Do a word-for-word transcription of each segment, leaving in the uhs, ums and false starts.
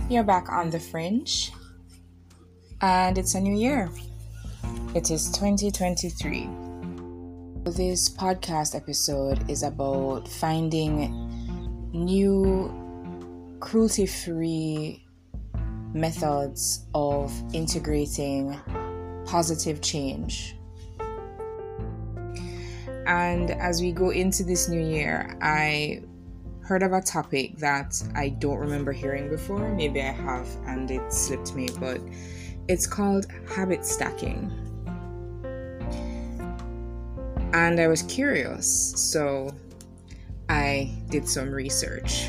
You're back on The Fringe, and it's a new year. It is twenty twenty-three. This podcast episode is about finding new cruelty-free methods of integrating positive change. And as we go into this new year, I heard of a topic that I don't remember hearing before. Maybe I have and it slipped me, but it's called habit stacking. And I was curious, so I did some research.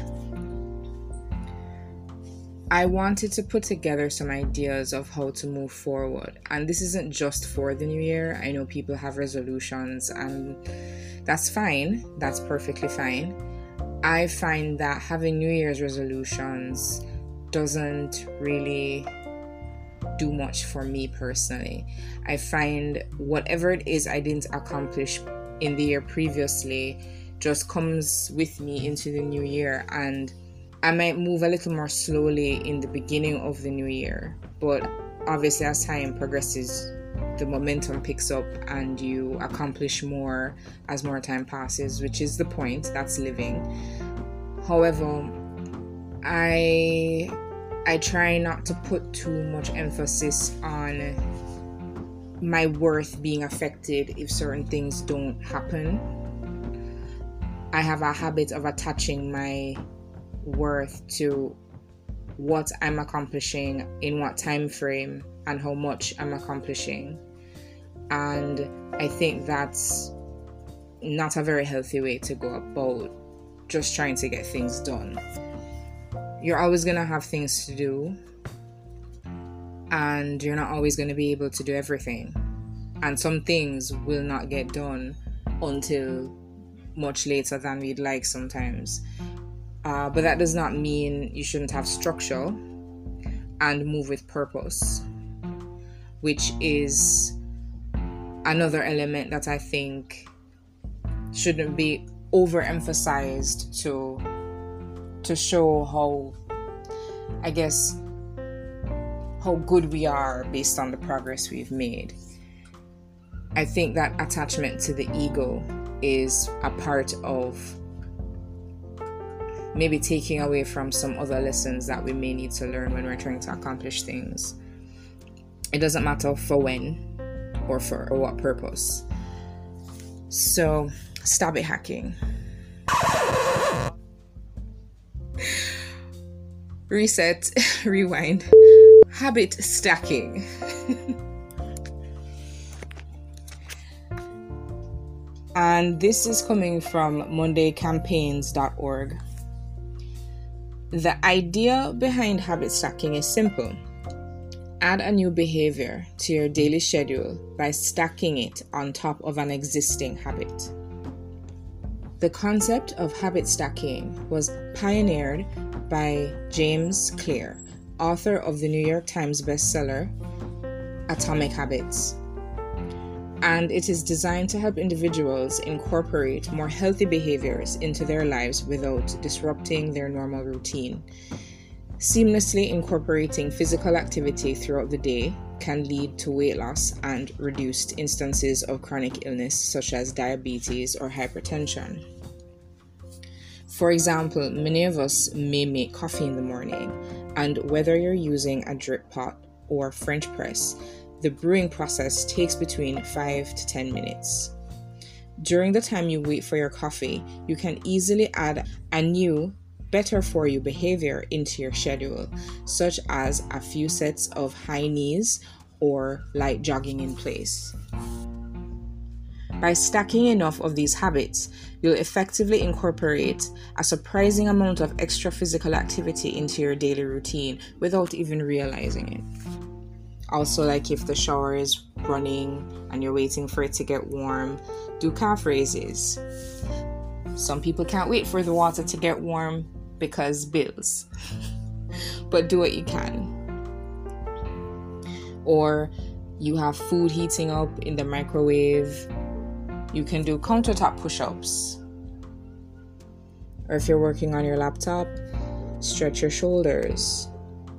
I wanted to put together some ideas of how to move forward. And this isn't just for the new year. I know people have resolutions, and that's fine. That's perfectly fine. I find that having New Year's resolutions doesn't really do much for me personally. I find whatever it is I didn't accomplish in the year previously just comes with me into the new year, and I might move a little more slowly in the beginning of the new year, but obviously as time progresses, the momentum picks up and you accomplish more as more time passes, which is the point. That's living. However, I I try not to put too much emphasis on my worth being affected if certain things don't happen. I have a habit of attaching my worth to what I'm accomplishing, in what time frame, and how much I'm accomplishing. And I think that's not a very healthy way to go about just trying to get things done. You're always going to have things to do, and you're not always going to be able to do everything. And some things will not get done until much later than we'd like sometimes. Uh, but that does not mean you shouldn't have structure and move with purpose, which is another element that I think shouldn't be overemphasized to to show how, I guess, how good we are based on the progress we've made. I think that attachment to the ego is a part of maybe taking away from some other lessons that we may need to learn when we're trying to accomplish things. It doesn't matter for when or for or what purpose. So stop it hacking. Reset, rewind. Habit stacking. And this is coming from monday campaigns dot org. The idea behind habit stacking is simple. Add a new behavior to your daily schedule by stacking it on top of an existing habit. The concept of habit stacking was pioneered by James Clear, author of the New York Times bestseller Atomic Habits. And it is designed to help individuals incorporate more healthy behaviors into their lives without disrupting their normal routine. Seamlessly incorporating physical activity throughout the day can lead to weight loss and reduced instances of chronic illness such as diabetes or hypertension. For example, many of us may make coffee in the morning, and whether you're using a drip pot or French press, the brewing process takes between five to ten minutes. During the time you wait for your coffee, you can easily add a new, better for you behavior into your schedule, such as a few sets of high knees or light jogging in place. By stacking enough of these habits, you'll effectively incorporate a surprising amount of extra physical activity into your daily routine without even realizing it. Also, like if the shower is running and you're waiting for it to get warm, do calf raises. Some people can't wait for the water to get warm because bills. But do what you can. Or you have food heating up in the microwave, you can do countertop push-ups. Or if you're working on your laptop, stretch your shoulders.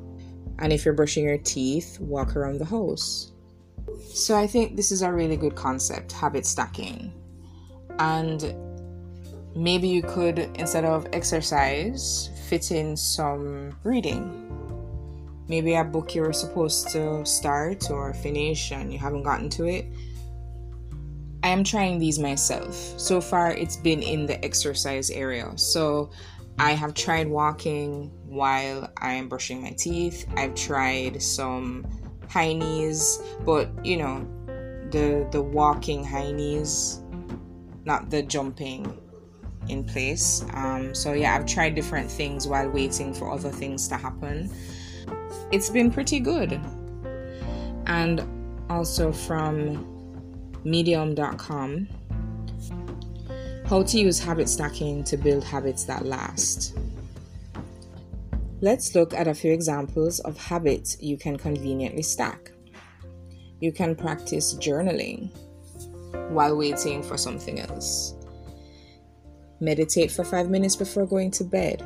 And if you're brushing your teeth, walk around the house. So I think this is a really good concept, habit stacking. And maybe you could, instead of exercise, fit in some reading. Maybe a book you were supposed to start or finish and you haven't gotten to it. I am trying these myself. So far, it's been in the exercise area. So I have tried walking while I am brushing my teeth. I've tried some high knees, but you know, the the walking high knees, not the jumping in place. Um, so yeah, I've tried different things while waiting for other things to happen. It's been pretty good. And also from medium dot com, how to use habit stacking to build habits that last. Let's look at a few examples of habits you can conveniently stack. You can practice journaling while waiting for something else. Meditate for five minutes before going to bed.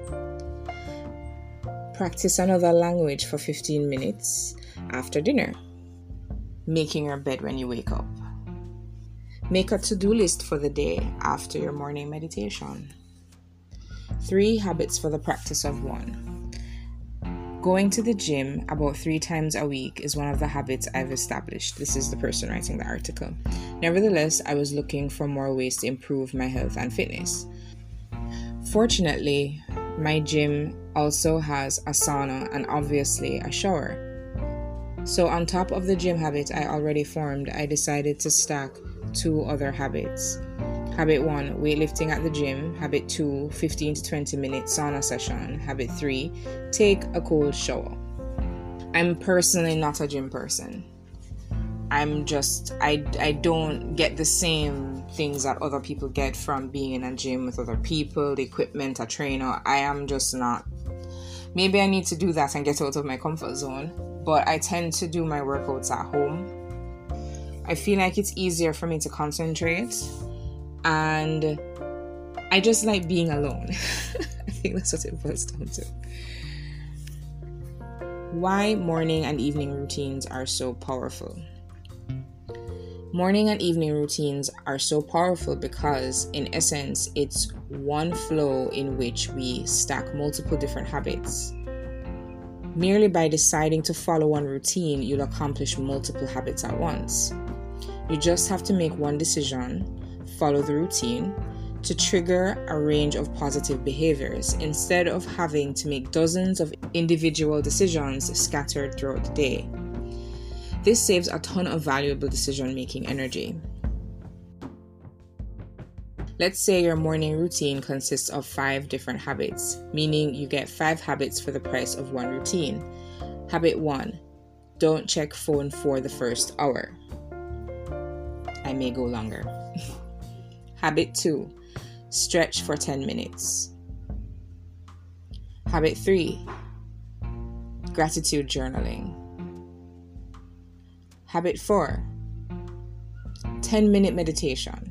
Practice another language for fifteen minutes after dinner. Making your bed when you wake up. Make a to-do list for the day after your morning meditation. Three habits for the practice of one. Going to the gym about three times a week is one of the habits I've established. This is the person writing the article. Nevertheless, I was looking for more ways to improve my health and fitness. Fortunately, my gym also has a sauna and obviously a shower. So on top of the gym habit I already formed, I decided to stack two other habits. Habit one, weightlifting at the gym. Habit two, fifteen to twenty minute sauna session. Habit three, take a cold shower. I'm personally not a gym person. I'm just, I, I don't get the same things that other people get from being in a gym with other people, the equipment, a trainer. I am just not. Maybe I need to do that and get out of my comfort zone, but I tend to do my workouts at home. I feel like it's easier for me to concentrate, and I just like being alone. I think that's what it boils down to. Why morning and evening routines are so powerful. Morning and evening routines are so powerful because, in essence, it's one flow in which we stack multiple different habits. Merely by deciding to follow one routine, you'll accomplish multiple habits at once. You just have to make one decision, follow the routine, to trigger a range of positive behaviors instead of having to make dozens of individual decisions scattered throughout the day. This saves a ton of valuable decision-making energy. Let's say your morning routine consists of five different habits, meaning you get five habits for the price of one routine. Habit one, don't check phone for the first hour. I may go longer. Habit two, stretch for ten minutes. Habit three, gratitude journaling. Habit four, ten minute meditation.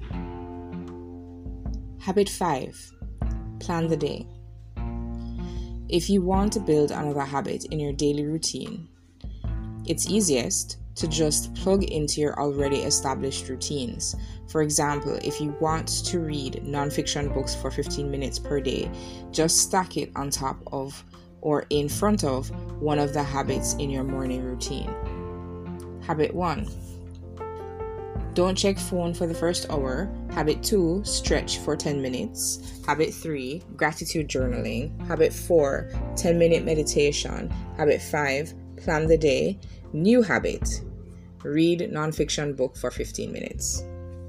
Habit five, plan the day. If you want to build another habit in your daily routine, it's easiest to just plug into your already established routines. For example, if you want to read nonfiction books for fifteen minutes per day, just stack it on top of or in front of one of the habits in your morning routine. Habit one, don't check phone for the first hour. Habit two, stretch for ten minutes. Habit three, gratitude journaling. Habit four, ten minute meditation. Habit five, plan the day. New habit, read nonfiction book for fifteen minutes.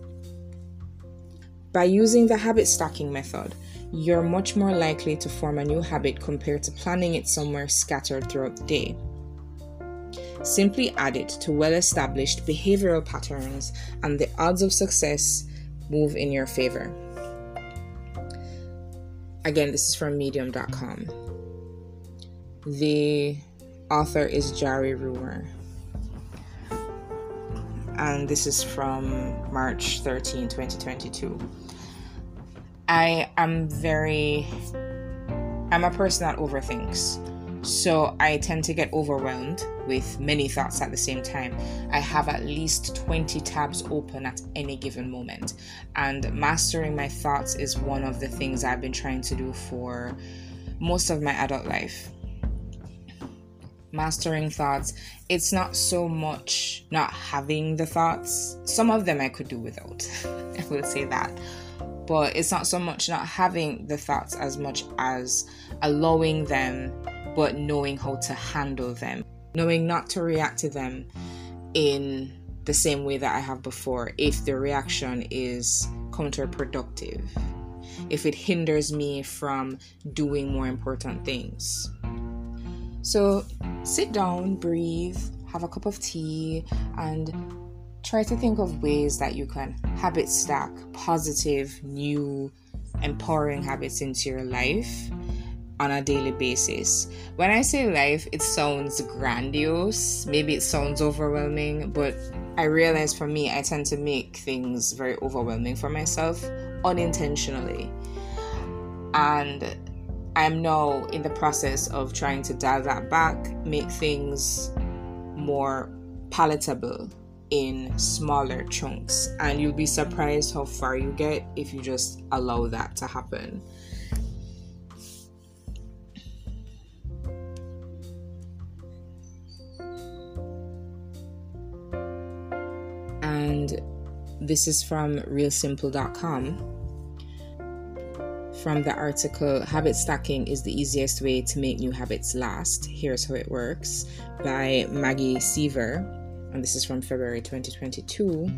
By using the habit stacking method, you're much more likely to form a new habit compared to planning it somewhere scattered throughout the day. Simply add it to well-established behavioral patterns and the odds of success move in your favor. Again, this is from medium dot com. The author is Jari Rumer. And this is from March thirteenth, twenty twenty-two. I am very, I'm a person that overthinks. So I tend to get overwhelmed with many thoughts at the same time. I have at least twenty tabs open at any given moment. And mastering my thoughts is one of the things I've been trying to do for most of my adult life. Mastering thoughts, it's not so much not having the thoughts. Some of them I could do without, I will say that. But it's not so much not having the thoughts as much as allowing them, but knowing how to handle them. Knowing not to react to them in the same way that I have before if the reaction is counterproductive, if it hinders me from doing more important things. So sit down, breathe, have a cup of tea, and try to think of ways that you can habit stack positive, new, empowering habits into your life on a daily basis. When I say life, it sounds grandiose. Maybe it sounds overwhelming, but I realize for me, I tend to make things very overwhelming for myself unintentionally. And I'm now in the process of trying to dial that back, make things more palatable in smaller chunks, and you'll be surprised how far you get if you just allow that to happen. And this is from real simple dot com. From the article, Habit Stacking is the Easiest Way to Make New Habits Last. Here's How It Works by Maggie Seaver. And this is from February twenty twenty-two.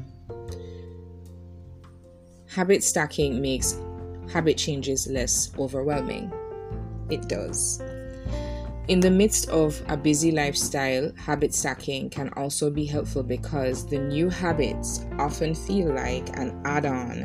Habit stacking makes habit changes less overwhelming. It does. In the midst of a busy lifestyle, habit stacking can also be helpful because the new habits often feel like an add-on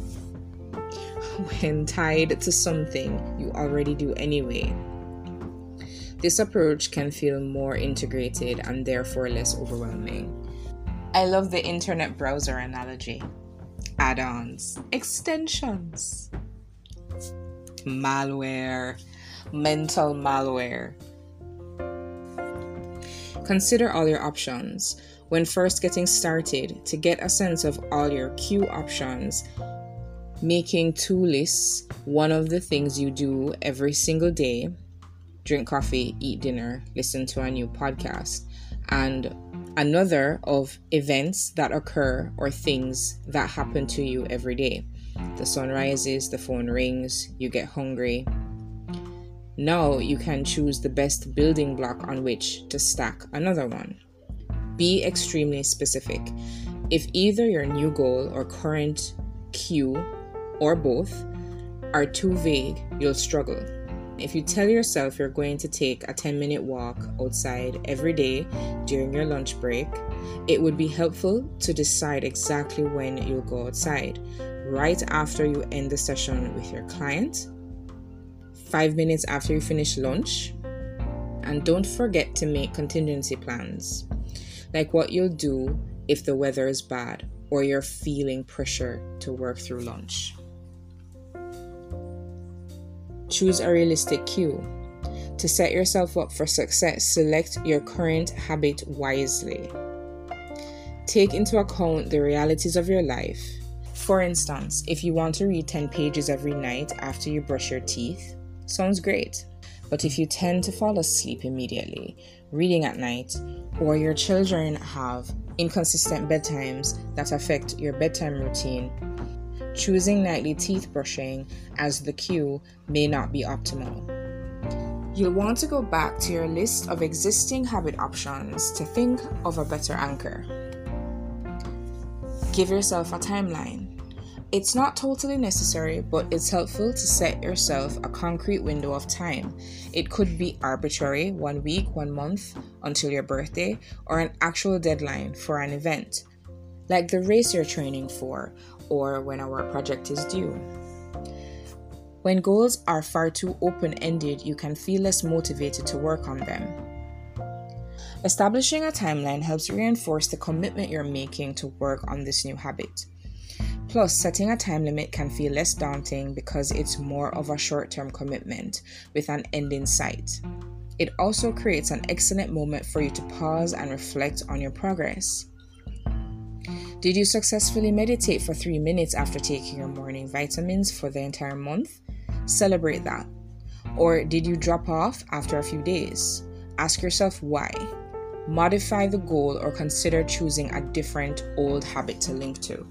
when tied to something you already do anyway. This approach can feel more integrated and therefore less overwhelming. I love the internet browser analogy. Add-ons, extensions, malware, mental malware. Consider all your options. When first getting started, to get a sense of all your queue options, making two lists, one of the things you do every single day, drink coffee, eat dinner, listen to a new podcast, and another of events that occur or things that happen to you every day. The sun rises, the phone rings, you get hungry. Now you can choose the best building block on which to stack another one. Be extremely specific. If either your new goal or current queue or both are too vague, you'll struggle. If you tell yourself you're going to take a ten minute walk outside every day during your lunch break, it would be helpful to decide exactly when you'll go outside. Right after you end the session with your client, five minutes after you finish lunch, and don't forget to make contingency plans, like what you'll do if the weather is bad or you're feeling pressure to work through lunch. Choose a realistic cue. To set yourself up for success, select your current habit wisely. Take into account the realities of your life. For instance, if you want to read ten pages every night after you brush your teeth, sounds great. But if you tend to fall asleep immediately, reading at night, or your children have inconsistent bedtimes that affect your bedtime routine, choosing nightly teeth brushing as the cue may not be optimal. You'll want to go back to your list of existing habit options to think of a better anchor. Give yourself a timeline. It's not totally necessary, but it's helpful to set yourself a concrete window of time. It could be arbitrary, one week, one month, until your birthday, or an actual deadline for an event, like the race you're training for, or when a work project is due. When goals are far too open-ended, you can feel less motivated to work on them. Establishing a timeline helps reinforce the commitment you're making to work on this new habit. Plus, setting a time limit can feel less daunting because it's more of a short-term commitment with an end in sight. It also creates an excellent moment for you to pause and reflect on your progress. Did you successfully meditate for three minutes after taking your morning vitamins for the entire month? Celebrate that. Or did you drop off after a few days? Ask yourself why. Modify the goal or consider choosing a different old habit to link to.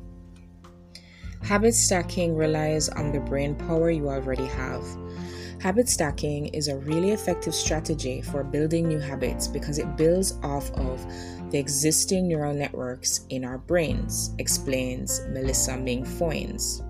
Habit stacking relies on the brain power you already have. Habit stacking is a really effective strategy for building new habits because it builds off of the existing neural networks in our brains, explains Melissa Ming Foynes,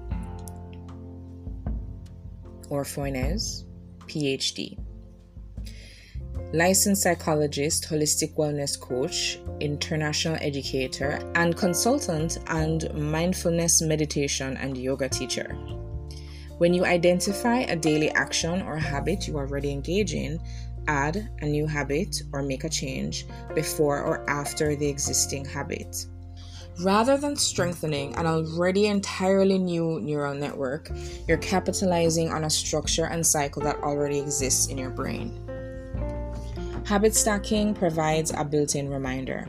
or Foynes, P H D. Licensed psychologist, holistic wellness coach, international educator, and consultant, and mindfulness meditation and yoga teacher. When you identify a daily action or habit you already engage in, add a new habit or make a change before or after the existing habit. Rather than strengthening an already entirely new neural network, you're capitalizing on a structure and cycle that already exists in your brain. Habit stacking provides a built-in reminder.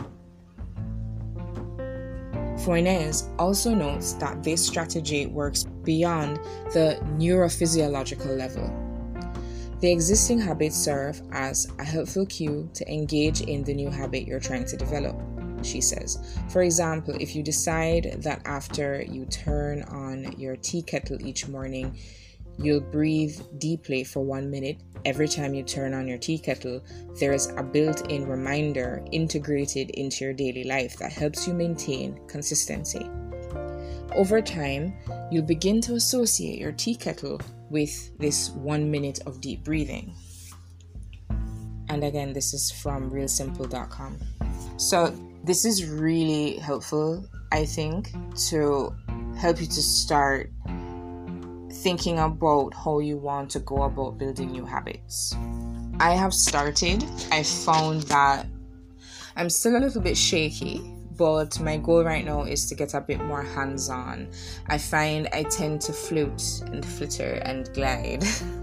Foynes also notes that this strategy works beyond the neurophysiological level. The existing habits serve as a helpful cue to engage in the new habit you're trying to develop, she says. For example, if you decide that after you turn on your tea kettle each morning, you'll breathe deeply for one minute every time you turn on your tea kettle, there is a built-in reminder integrated into your daily life that helps you maintain consistency. Over time, you'll begin to associate your tea kettle with this one minute of deep breathing. And again, this is from real simple dot com. So this is really helpful, I think, to help you to start thinking about how you want to go about building new habits. I have started. I found that I'm still a little bit shaky, but my goal right now is to get a bit more hands-on. I find I tend to float and flitter and glide.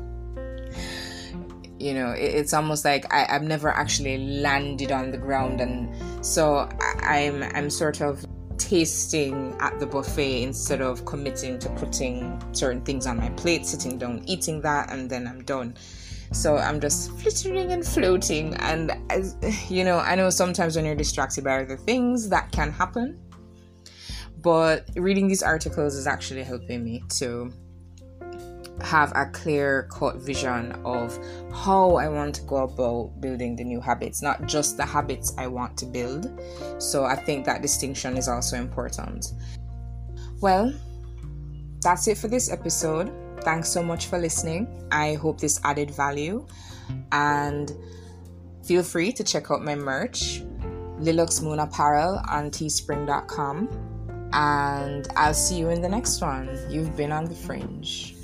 You know, it's almost like I, I've never actually landed on the ground, and so I'm I'm sort of tasting at the buffet instead of committing to putting certain things on my plate, sitting down, eating that, and then I'm done. So I'm just flittering and floating, and as, you know, I know sometimes when you're distracted by other things that can happen, but reading these articles is actually helping me to have a clear cut vision of how I want to go about building the new habits, not just the habits I want to build. So I think that distinction is also important. Well, that's it for this episode. Thanks so much for listening. I hope this added value, and feel free to check out my merch, Lilux Moon Apparel, on teespring dot com, and I'll see you in the next one. You've been on The Fringe.